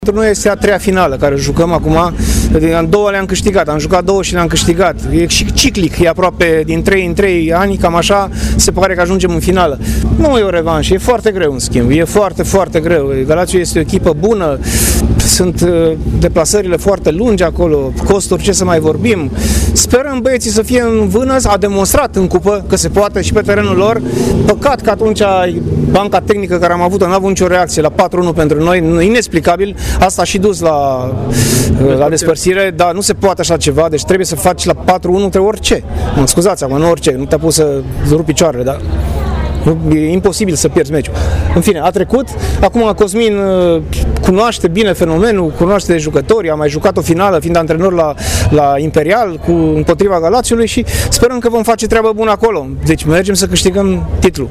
Pentru noi este a treia finală care jucăm acum, în două le-am câștigat, am jucat două și le-am câștigat. E și ciclic, e aproape din 3 în 3 ani, cam așa se pare că ajungem în finală. Nu e o revanșă, e foarte greu în schimb, e foarte, foarte greu. Galațiu este o echipă bună, sunt deplasările foarte lungi acolo, costuri, ce să mai vorbim. Sperăm băieții să fie în vână, a demonstrat în cupă că se poate și pe terenul lor. Păcat că atunci banca tehnică care am avut-o n-a avut nicio reacție la 4-1 pentru noi, inexplicabil. Asta a și dus la despărțire, dar nu se poate așa ceva, deci trebuie să faci la 4-1 între orice. Mă scuzați acum, nu orice, nu te-a pus să rupi picioarele, dar e imposibil să pierzi meciul. În fine, a trecut. Acum Cosmin cunoaște bine fenomenul, cunoaște de jucători, a mai jucat o finală fiind antrenor la Imperial împotriva Galațiului și sperăm că vom face treabă bună acolo. Deci mergem să câștigăm titlul.